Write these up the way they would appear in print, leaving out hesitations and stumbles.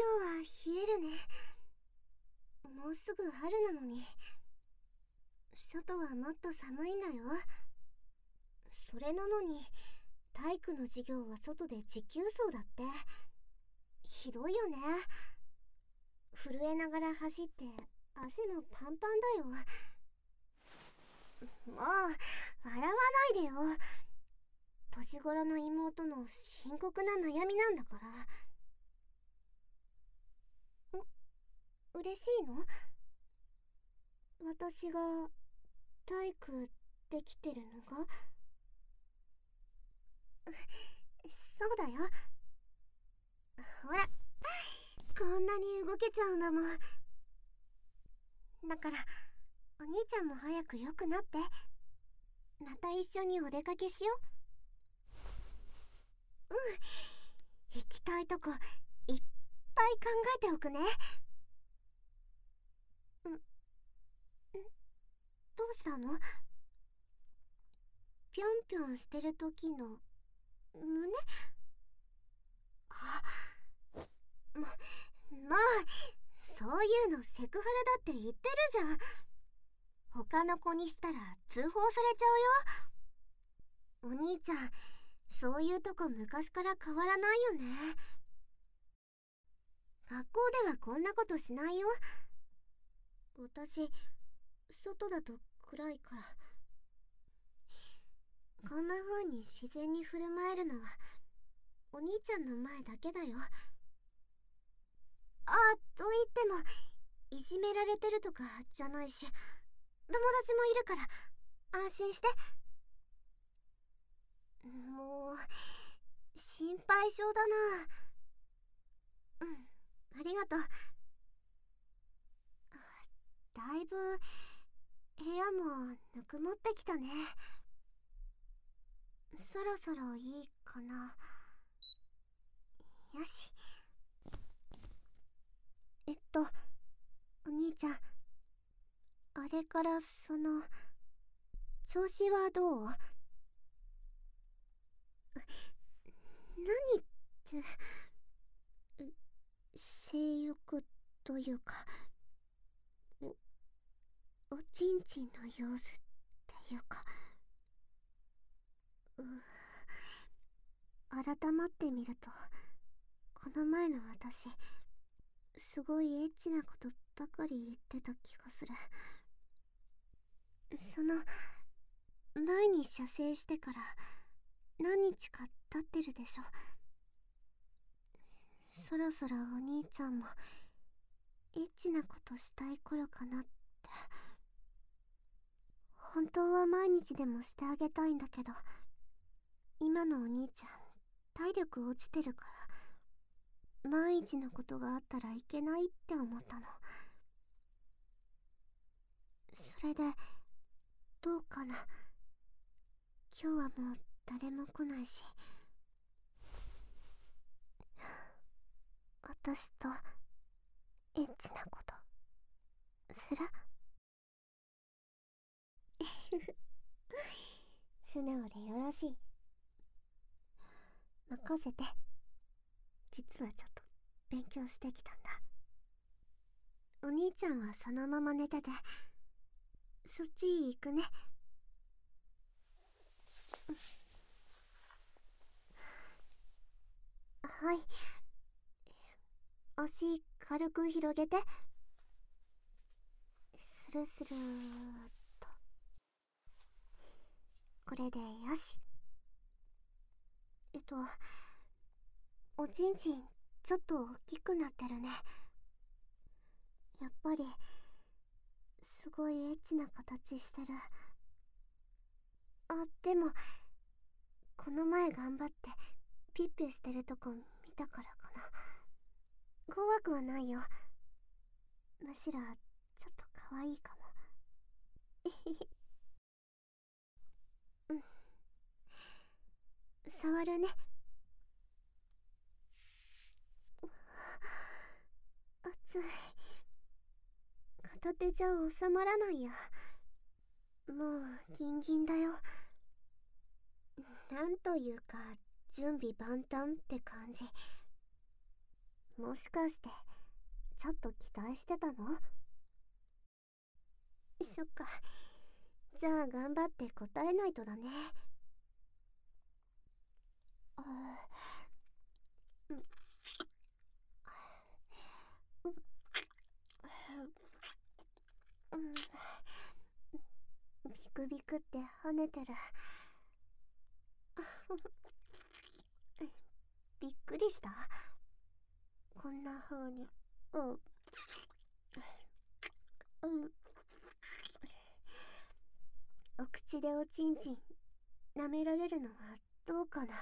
日は冷えるね。もうすぐ春なのに。外はもっと寒いんだよ。それなのに体育の授業は外で持久走だって。ひどいよね。震えながら走って足もパンパンだよ。もう笑わないでよ。年頃の妹の深刻な悩みなんだから。嬉しいの？私が体育できてるのが？そうだよ。ほら、こんなに動けちゃうんだもん。だからお兄ちゃんも早く良くなって、また一緒にお出かけしよう。行きたいとこいっぱい考えておくね。どうしたの？ぴょんぴょんしてる時の胸？あ、もうそういうのセクハラだって言ってるじゃん。他の子にしたら通報されちゃうよ。お兄ちゃん、そういうとこ昔から変わらないよね。学校ではこんなことしないよ。私、外だと暗いから。こんな風に自然に振る舞えるのはお兄ちゃんの前だけだよ。と言ってもいじめられてるとかじゃないし、友達もいるから安心して。もう心配性だな。ありがとう。だいぶ部屋もぬくもってきたね。そろそろいいかな。よし。お兄ちゃん、あれから調子はどう？何って、性欲というか、おちんちんの様子っていうか。改まってみると、この前の私、すごいエッチなことばかり言ってた気がする。前に射精してから何日か経ってるでしょ。そろそろお兄ちゃんもエッチなことしたい頃かなって。本当は毎日でもしてあげたいんだけど、今のお兄ちゃん体力落ちてるから、万一のことがあったらいけないって思ったの。それでどうかな。今日はもう誰も来ないし、私とエッチなことする？素直でよろしい。任せて。実はちょっと勉強してきたんだ。お兄ちゃんはそのまま寝てて、そっち行くね。はい。足軽く広げて。スルスルーっと。これでよし。おちんちんちょっと大きくなってるね。やっぱりすごいエッチな形してる。でもこの前頑張ってピッピしてるとこ見たからかな。怖くはないよ。むしろちょっと可愛いかも。触るね。熱い。片手じゃ収まらないや。もうギンギンだよ。なんというか準備万端って感じ。 もしかしてちょっと期待してたの？そっか。じゃあ頑張って答えないとだね。ビクビクって跳ねてる。びっくりした。こんな風に。お口でおちんちん舐められるのはどうかな。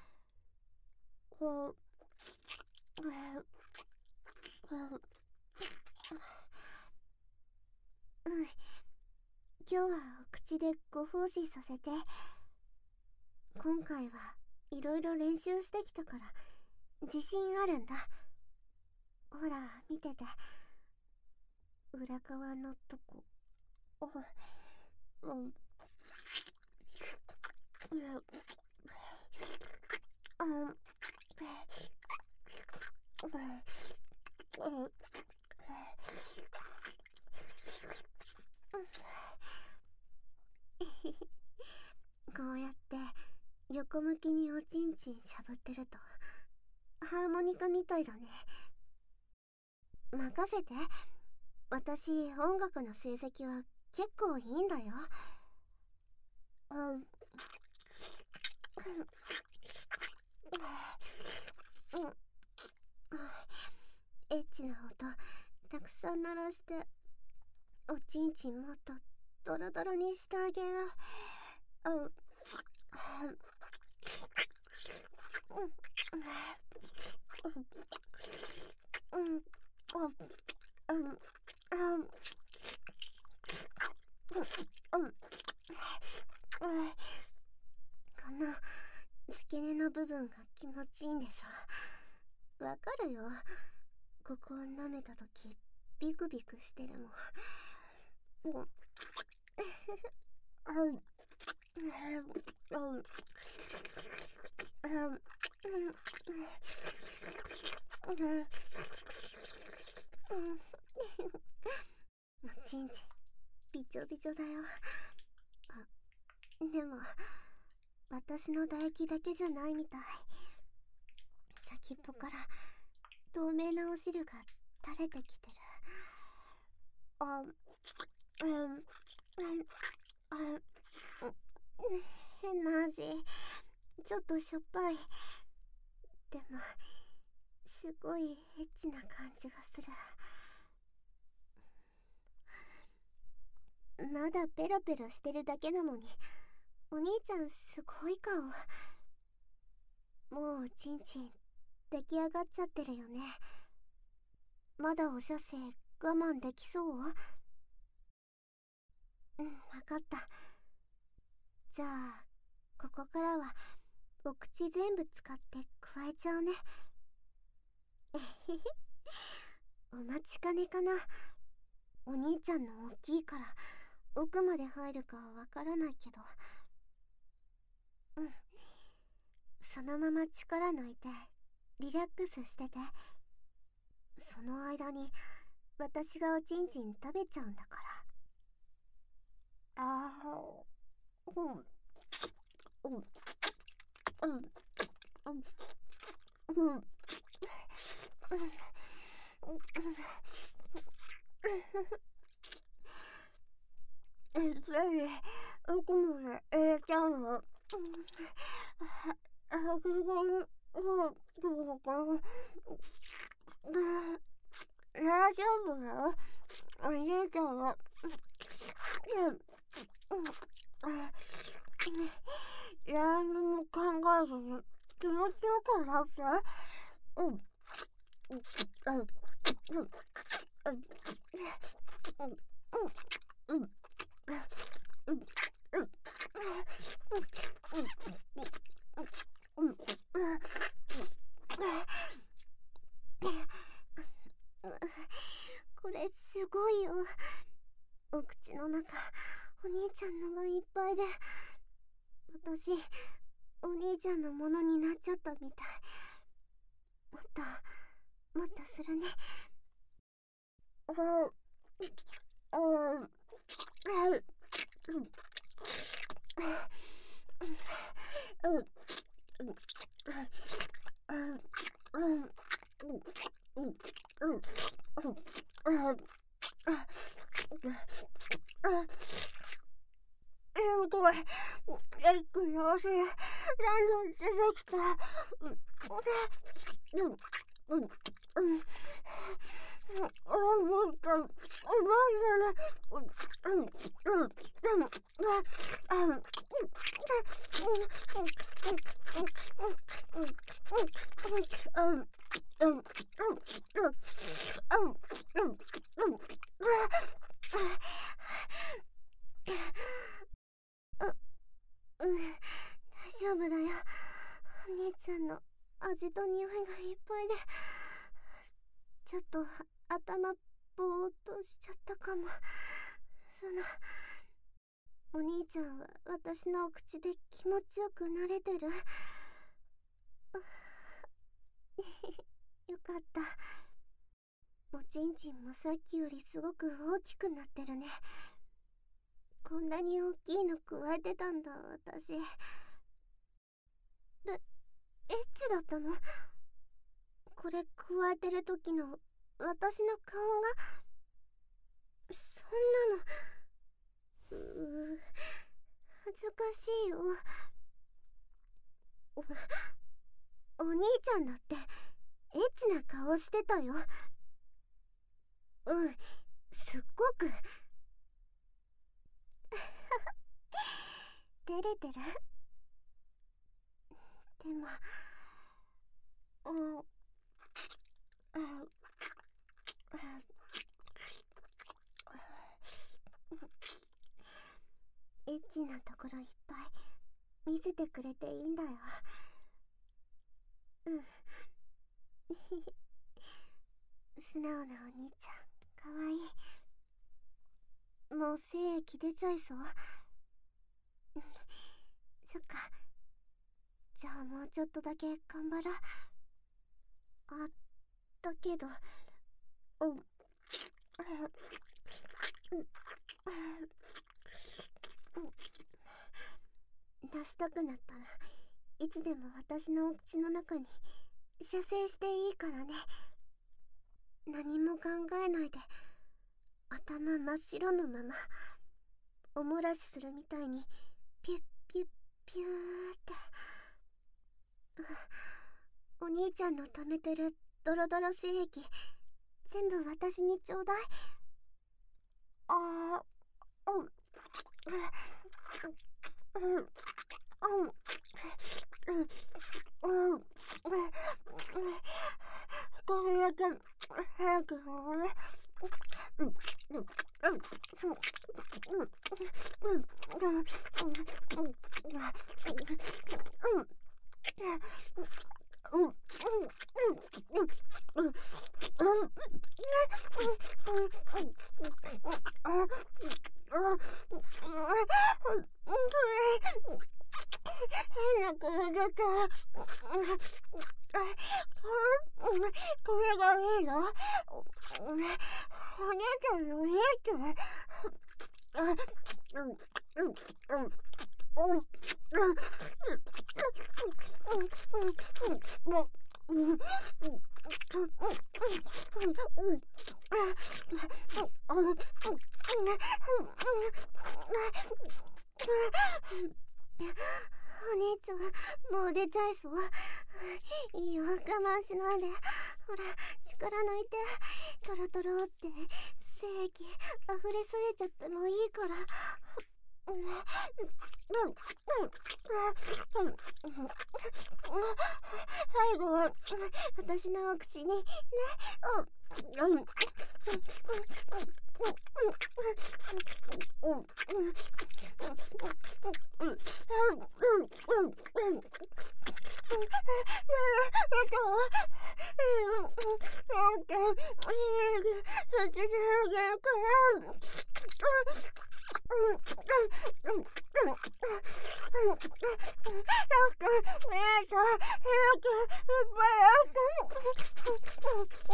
今日はお口でご奉仕させて。今回はいろいろ練習してきたから自信あるんだ。ほら見てて、裏側のとこ。こうやって横向きにおちんちんしゃぶってるとハーモニカみたいだね。任せて。私音楽の成績は結構いいんだよ。エッチな音たくさん鳴らしておちんちんもっとドロドロにしてあげる。この付け根の部分が気持ちいいんでしょ。わかるよ。ここを舐めたときビクビクしてるもん。おちんちんびちょびちょだよ。でも私の唾液だけじゃないみたい。先っぽから透明なお汁が垂れてきてる。変な味。ちょっとしょっぱい。でもすごいエッチな感じがする。まだペロペロしてるだけなのにお兄ちゃんすごい顔。もうおちんちん出来上がっちゃってるよね。まだお射精我慢できそう？わかった。じゃあここからはお口全部使って加えちゃうね。お待ちかねかな。お兄ちゃんの大きいから奥まで入るかはわからないけど。そのまま力抜いてリラックスしてて。その間に私がおちんちん食べちゃうんだから。奥まで入れちゃうの？大丈夫だよ。お姉ちゃんは何も考えずに気持ちよくなって。これすごいよ。お口の中お兄ちゃんのがいっぱいで、私お兄ちゃんのものになっちゃったみたい。もっともっとするね。よし、何度出てきた。大丈夫だよ。お兄ちゃんの味と匂いがいっぱいで、ちょっと頭ぼーっとしちゃったかも。お兄ちゃんは私のお口で気持ちよくなれてる。よかった。おちんちんもさっきよりすごく大きくなってるね。こんなに大きいのくわえてたんだ、私。エッチだったの？これくわえてる時の私の顔が。そんなの恥ずかしいよ。お兄ちゃんだってエッチな顔してたよ。すっごく照れてる？でもエッチなところいっぱい見せてくれていいんだよ。素直なお兄ちゃん、かわいい。もう精液出ちゃいそう。そっか。じゃあもうちょっとだけ頑張ら。だけど出したくなったらいつでも私のお口の中に射精していいからね。何も考えないで頭真っ白のままお漏らしするみたいにピュッピュッピューって。お兄ちゃんの溜めてるドロドロ精液全部私にちょうだい。これだけ早くね。これがいいの？お姉ちゃんのいいって。お兄ちゃん、もう出ちゃいそう。いいよ、我慢しないで。ほら、力抜いて。トロトロって精液溢れすぎちゃってもいいから。最後は私のお口にね。お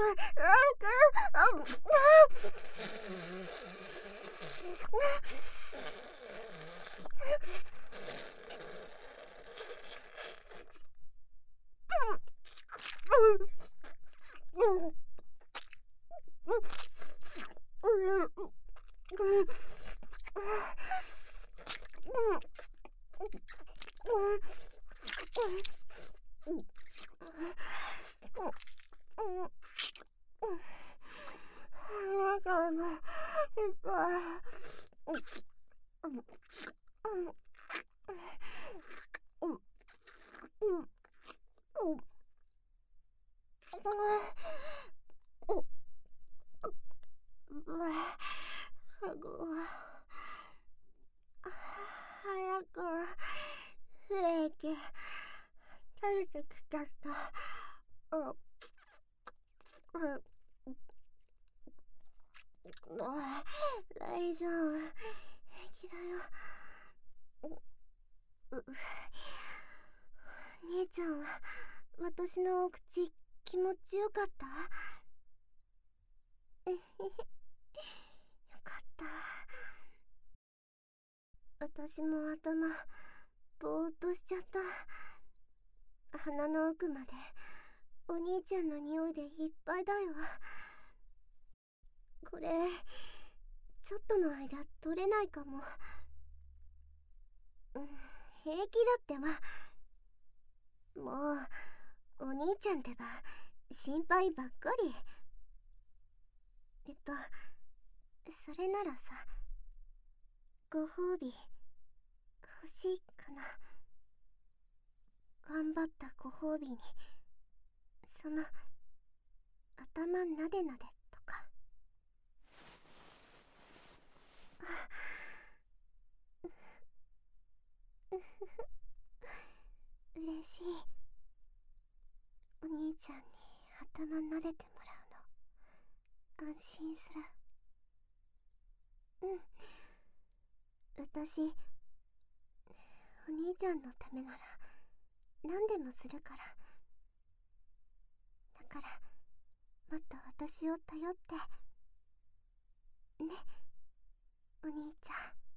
早く冷気垂れてきちゃった。大丈夫、平気だよ。兄ちゃんは私のお口気持ちよかった？よかった。私も頭ぼーっとしちゃった。鼻の奥までお兄ちゃんの匂いでいっぱいだよ。これちょっとの間取れないかも。平気だってば。もうお兄ちゃんってば心配ばっかり。それならさ、ご褒美欲しいかな。頑張ったご褒美にその頭なでなでとか。嬉しい。お兄ちゃんに頭なでてもらうの安心する。私お兄ちゃんのためなら何でもするから。だからもっと私を頼ってね、お兄ちゃん。